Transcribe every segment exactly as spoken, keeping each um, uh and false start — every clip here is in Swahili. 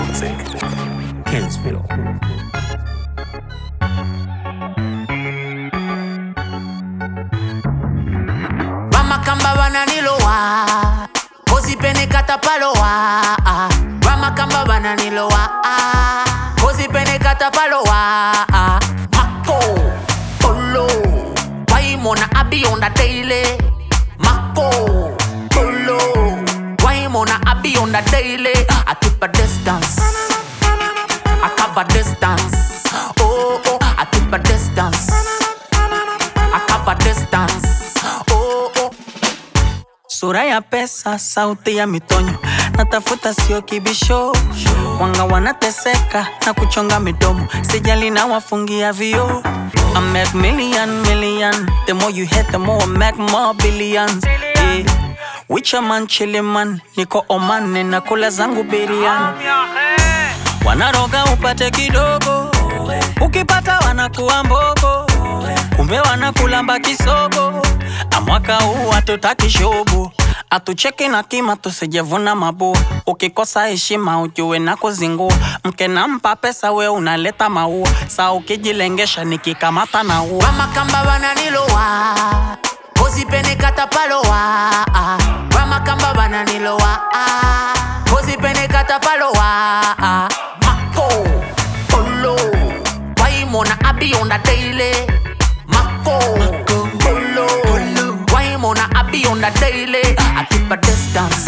music. Kingsville. Ramakamba bananilowa, Kozipene katapalowa. Ramakamba bananilowa, Kozipene katapalowa. Mako, Polo, Waimona abi on the daily. Mako, Polo, Waimona abi on the daily. I keep a distance, I cover distance. Oh oh, I keep a distance, I cover distance. Oh oh. Sura ya pesa, sauti ya mitonyo, natafuta sio kibisho. Wanga wanateseka na kuchonga midomo, sijali na wafungia vio. I make million, million. The more you hit, the more I make more billions. Yeah. Wicha man, chili man, niko Oman, ninakula zangu biriani. Wanaroga upate kidogo, ukipata wanakuwa mbogo, kumbe wanakulamba kisogo. Amwaka huu hatutaki shobo, atucheki na kima tusijevuna mabu. Ukikosa heshima ujue na kuzingua, mke nampa pesa we unaleta maua. Saa ukijilengesha nikikamata na ua. Ramakamba bananilowa, Kozipene katapalowa. Ramakamba bananilowa, Kozipene katapalowa. Mako, Polo, Waimona abi on the daily. Mako, Polo, Waimona abi on the daily. I keep a distance,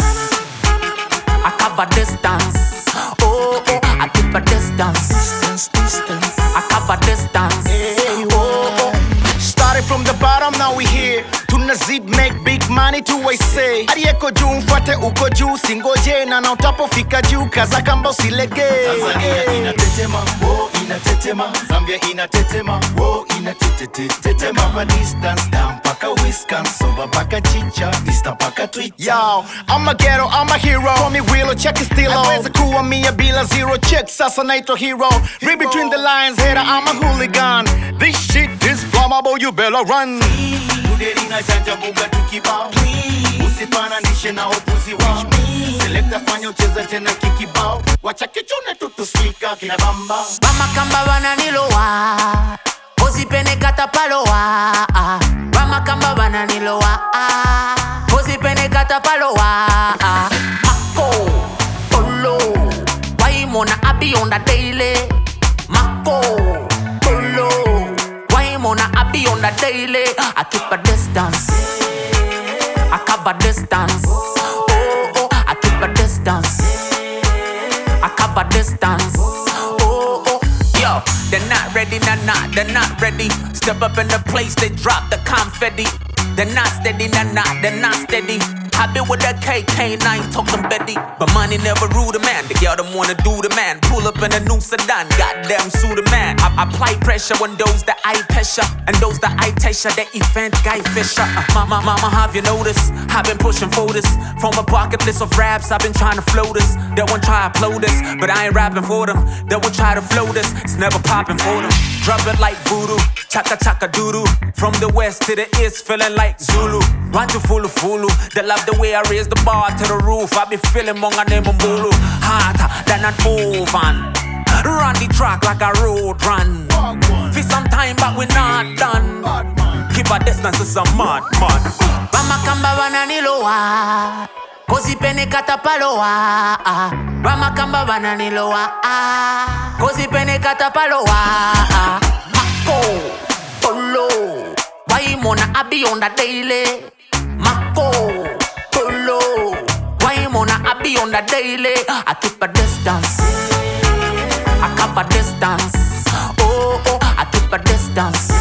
I cover distance. Oh oh, I keep a distance, distance, distance. I cover distance. Oh oh. Started from the bottom, now we here. Tuna zip make big money to I say. Aliyeko juu mfuate uko juu, singoje na na utapofika juu, kaza kamba usilege. Tanzania inatetema, wo inatetema. Zambia inatetema, wo inatetetema. Cover distance, down paka Wisconsin, soba paka chicha, vista paka Twitter. Yo, I'm a ghetto, I'm a hero. Call me Willow, check it still on. Naweza kuwa mia bila zero check, sasa naitwa hero. Read between the lines, hater, I'm a hooligan. This shit is flammable, you better run. Uderi na janja buga tukibao, usifananishe na opuzi wao. Selecta fanya ucheza tena kikibao, wacha kichune tutuspika kina bamba. Ramakamba bananilowa, Kozipene katapalowa. Ramakamba bananilowa, Kozipene katapalowa. Mako, Polo, Waimona abi on the daily. Mako, Polo, Waimona abi on the daily. I keep a distance, I cover distance. Oh oh, I keep a distance, I cover distance. Oh oh, yo, they're not ready, nah nah, they're not ready. Step up in the place, they drop the confetti. They're not steady, nah nah, they're not steady. I been with that K K nine, talking Betty. But money never rule the man. The girl them wanna do the man. Pull up in a new sedan, goddamn sue the man. I apply pressure on those that I pressure, and those that I pressure. The event guy Fisher. Uh, mama, mama, have you noticed? I've been pushing for this. From a bucket list of raps, I've been trying to flow this. They won't try to upload this, but I ain't rapping for them. They won't try to flow this, it's never popping for them. Drop it like voodoo, chaka chaka doodoo. From the west to the east, feeling like Zulu. Run to fulu fulu, they love the way I raise the bar to the roof. I be feeling monga name Mbulu, harder than an oven. Run the track like a road run. For some time but we not done. Keep a distance to some mad man. Ramakamba bananilowa, Kozipene katapalowa. Ramakamba bananilowa, Kozipene katapalowa. Mako, Polo, Waimona abi on the daily. Mako, Polo, Waimona abi on the daily. I keep a distance, I cover distance. Oh oh, I keep a distance,